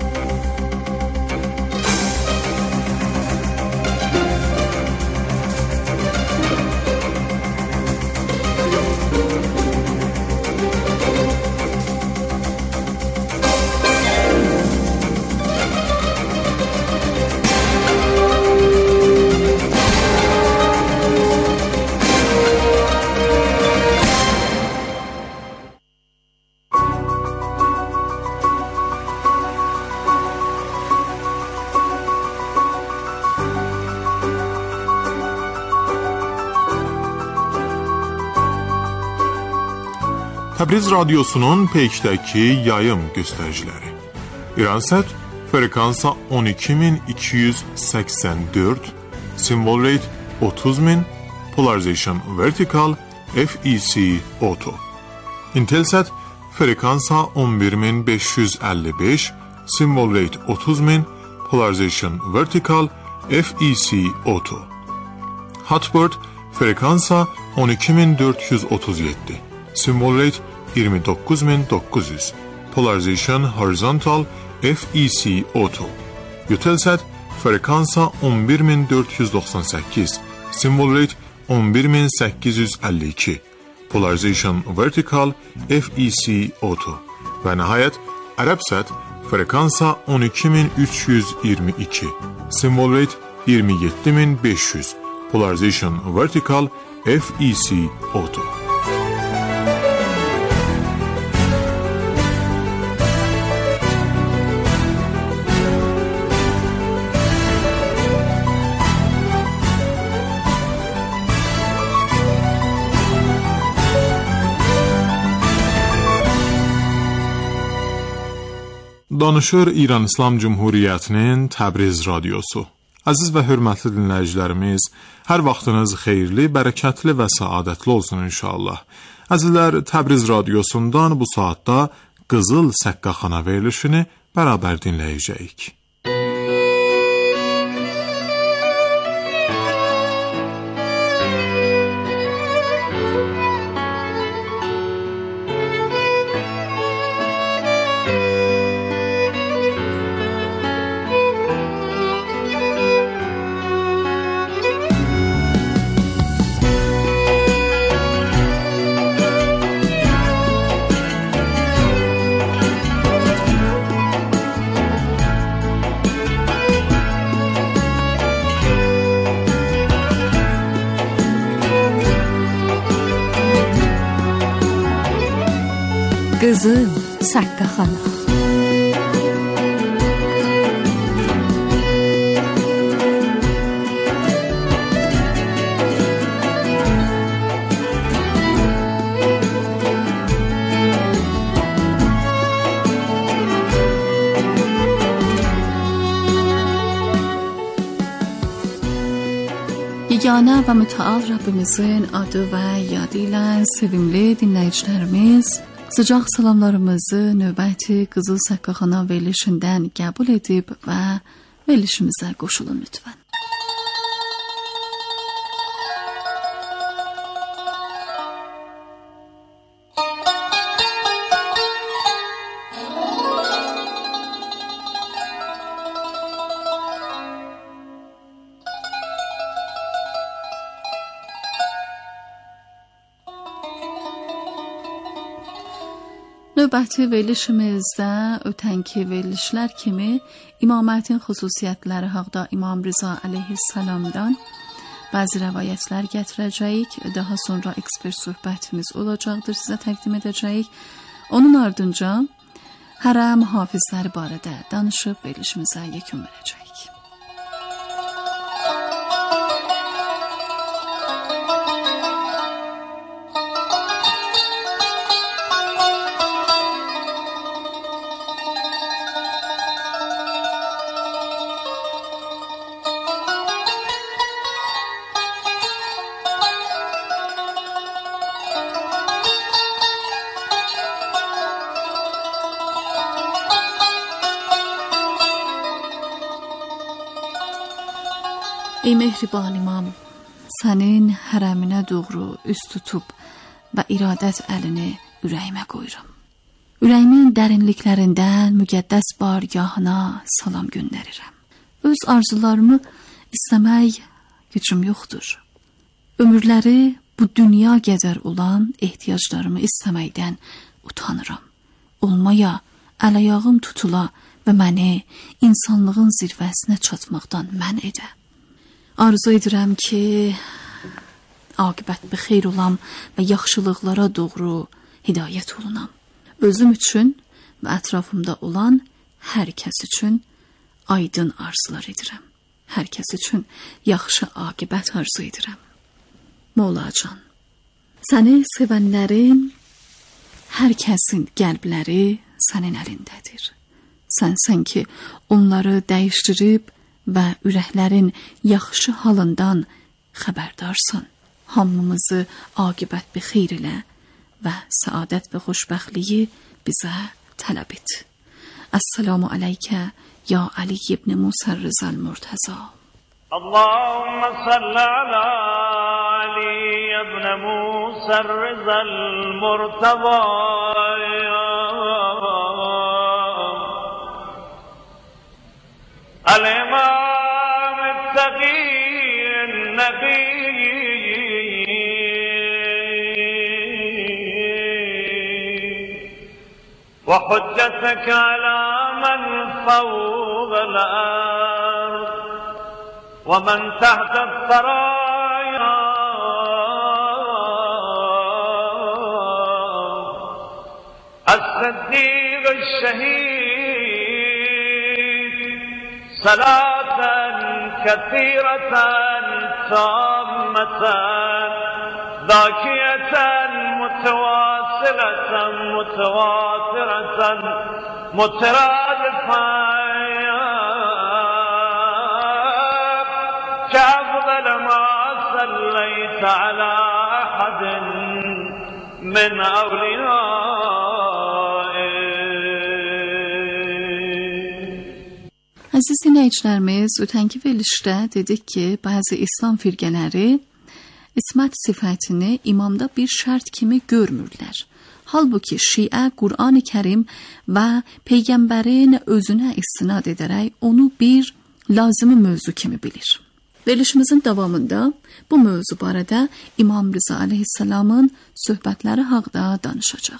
Təbriz radiosunun peykdəki yayım göstəriciləri. İransət frekansa on iki min iki yüz səksən dörd, simvol rate otuz min, polarization vertikal, F E C auto. Intelsat frekansa on bir min beş yüz əlli beş, simvol rate otuz min, polarization vertikal, F E C auto. Hotbird frekansa on iki min dörd yüz otuz yeddi, simvol rate iyirmi doqquz min doqquz yüz, polarization horizontal, F E C auto. Eutelsat frekansa on bir min dörd yüz doxsan səkkiz, simvol rate on bir min səkkiz yüz əlli iki, polarization vertikal, F E C auto. Və nəhayət Ərəbsat frekansa on iki min üç yüz iyirmi iki, simvol rate iyirmi yeddi min beş yüz, polarization vertikal, F E C auto. Danışır İran İslam Cumhuriyyətinin Təbriz radiosu. Əziz və hörmətli dinləyicilərimiz, hər vaxtınız xeyirli, bərəkətli və səadətli olsun inşallah. Əzizlər, Təbriz radiosundan bu saatda Qızıl Səqqaxana verilişini bərabər dinləyəcəyik. Qızıl Səqqaxana. Yeganə və mütəal Rabbimizin adı və yadı ilə sevimli dinləyicilərimiz, sıcaq salamlarımızı növbəti Qızıl Səqqaxana verilişindən qəbul edib və verilişimizə qoşulun lütfən. Növbəti verilişimizdə ötənki verilişlər kimi imamətin xüsusiyyətləri haqda İmam Rıza əleyhissalamdan bəzi rəvayətlər gətirəcəyik. Daha sonra ekspert söhbətimiz olacaqdır, sizə təqdim edəcəyik. Onun ardınca hərəm hafizləri barədə danışıb verilişimizə yekun verəcəyik. Ey mehriban imam, sənin hərəminə doğru üst tutub və iradət əlini ürəyimə qoyuram. Ürəyimin dərinliklərindən müqəddəs bargahına salam göndərirəm. Öz arzularımı istəmək gücüm yoxdur. Ömürləri bu dünya qədər olan ehtiyaclarımı istəməkdən utanıram. Olmaya əl-ayağım tutula və məni insanlığın zirvəsinə çatmaqdan mən edə. Arzu edirəm ki, aqibət bixeyr olam və yaxşılıqlara doğru hidayət olunam. Özüm üçün və ətrafımda olan hər kəs üçün aydın arzular edirəm. Hər kəs üçün yaxşı aqibət arzu edirəm. Mövlacan, səni sevənlərin, hər kəsin qəlbləri sənin əlindədir. Sənsən ki, onları dəyişdirib və ürəklərin yaxşı halından xəbərdarsan. Hamımızı aqibət bi xeyr ilə və səadət və xoşbəxtliyi bizə tələb et. Əssalamu aleykə ya Ali ibn Musa Rızal Murtaza. Allahümme salli ala Ali ibn Musa Rızal Murtaza. الإمام التقي النبي وحجتك على من فوق الأرض ومن تحت الثرايا الصديق الشهيد صلاة كثيرة تامة ذاكية متواصلة متواترة مترادفة كأفضل ما صليت على أحد من أولياء. Əziz dinləyicilərimiz, ötənki verilişdə dedik ki, bəzi İslam firqələri ismət sifətini imamda bir şərt kimi görmürlər. Halbuki Şiə Qur'an-ı Kərim və Peyğəmbərin özünə istinad edərək onu bir lazımi mövzu kimi bilir. Verilişimizin davamında bu mövzu barədə İmam Rıza əleyhissalamın söhbətləri haqda danışacaq.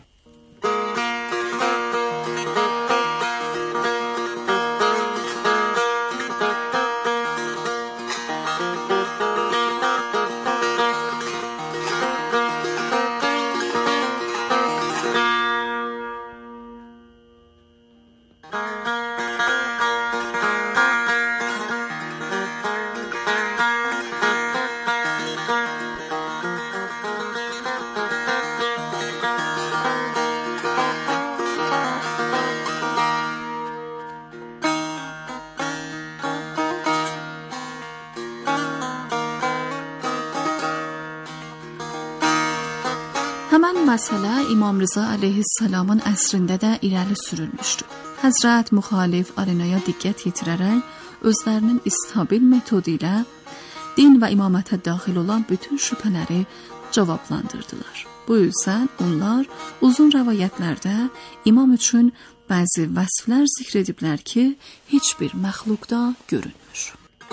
Həmən məsələ İmam Rıza əleyhissalamın əsrində də irəli sürülmüşdür. Həzrət müxalif arenaya diqqət yetirərək özlərinin istabil metodu ilə din və imamətə daxil olan bütün şübhələri cavablandırdılar. Bu yüzden onlar uzun rəvayətlərdə imam üçün bəzi vəsflər zikr ediblər ki, heç bir məxluqda görünmür.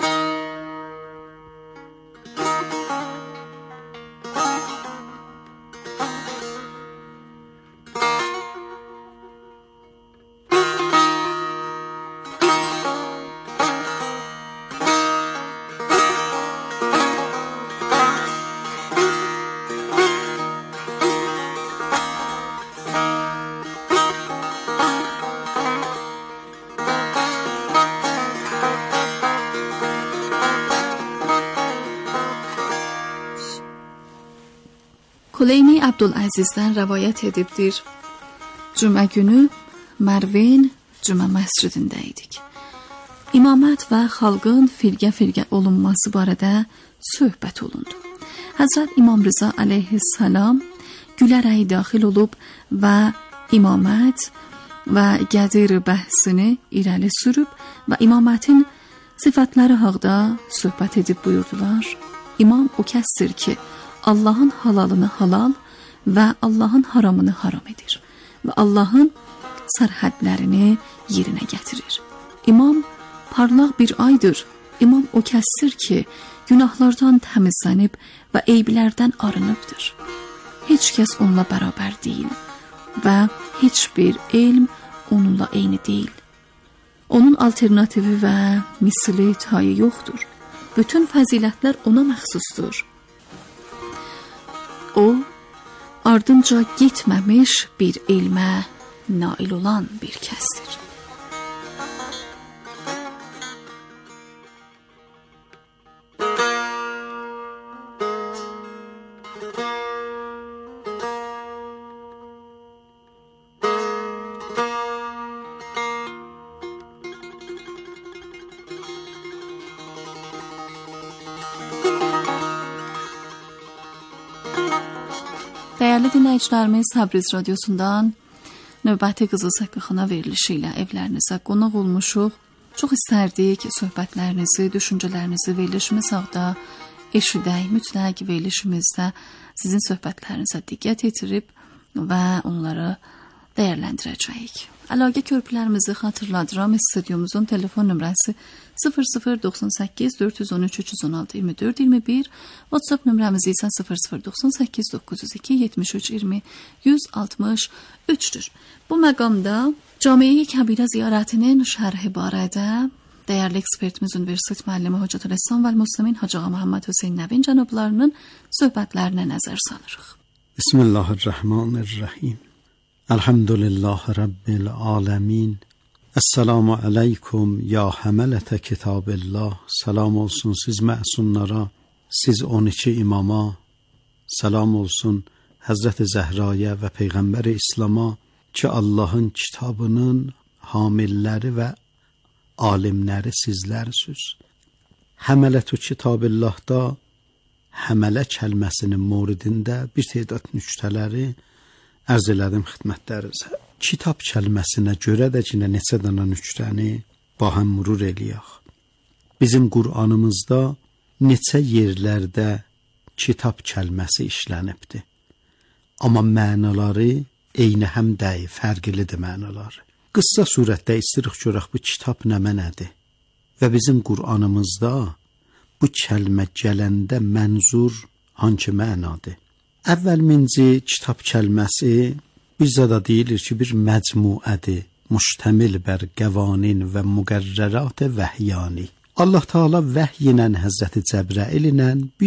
Kuleyni Abdüləzizdən rəvayət edibdir. Cümə günü Mərvin Cümə məscidində idik. İmamət və xalqın firqə-firqə olunması barədə söhbət olundu. Həzrət İmam Rıza əleyhissalam gülərək daxil olub və imamət və gədir bəhsini irəli sürüb və imamətin Sifətləri haqda söhbət edib buyurdular. İmam o kəsdir ki, Allahın halalını halal və Allahın haramını haram edir və Allahın sərhədlərini yerinə gətirir. İmam parlaq bir aydır. İmam o kəsdir ki, günahlardan təmizlənib və eyblərdən arınıbdır. Heç kəs onunla bərabər deyil və heç bir elm onunla eyni deyil. Onun alternativi və misli tayı yoxdur. Bütün fəzilətlər ona məxsusdur. O, ardınca getməmiş bir elmə nail olan bir kəsdir. Dəyərli dinləyicilərimiz, Təbriz radiosundan növbəti Qızıl Səkkəxana verilişi ilə evlərinizə qonaq olmuşuq. Çox istərdik ki, söhbətlərinizi, düşüncələrinizi verilişimiz haqda eşidək. Mütləq verilişimizdə sizin söhbətlərinizə diqqət yetirib və onları dəyərləndirəcəyik. Əlaqə körpülərimizi xatırladıram. Stüdyomuzun telefon nömrəsi sıfır sıfır doxsan səkkiz dörd yüz on üç üç yüz on altı iyirmi dörd iyirmi bir, WhatsApp nömrəmiz isə sıfır sıfır doxsan səkkiz doqquz yüz iki yetmiş üç iyirmi yüz altmış üçdür. Bu məqamda Camiə-i Kəbirə ziyarətinin şərhi barədə dəyərli ekspertimiz Universitet müəllimi Hocatül İslam və Müslimin Hacı Ağa Məhəmməd Hüseyn Nəvin cənablarının söhbətlərinə nəzər salırıq. Bismillahirrahmanirrahim. Elhamdülillah Rabbil alemin. Esselamu aleykum ya həmələtə kitabillah. Salam olsun siz məsunlara, siz on iki imama. Salam olsun Həzrət-i Zəhraya və Peyğəmbər-i İslam'a ki Allahın kitabının hamilləri və alimləri sizlərsiniz. Həmələtü kitabillahda həmələ kəlməsinin moridində bir tədad nüktələri ərz elədim xidmətlərinizə. Kitab kəlməsinə görə də cinə neçə dana nüktəni bahəm murur eləyək. Bizim Qur'anımızda neçə yerlərdə kitab kəlməsi işlənibdir. Amma mənaları eyni həm dəyi, fərqlidir mənaları. Qıssa surətdə istirik görək bu kitab nə mənədir. Və bizim Qur'anımızda bu kəlmə gələndə mənzur hangi mənadır? Əvvəlminci kitab kəlməsi bizdə da deyilir ki, bir məcmuədir, müştəmil bər qəvanin və müqərrərat vəhyani. Allah Teala vəhy ilə Həzrəti Cəbrəil ilə bir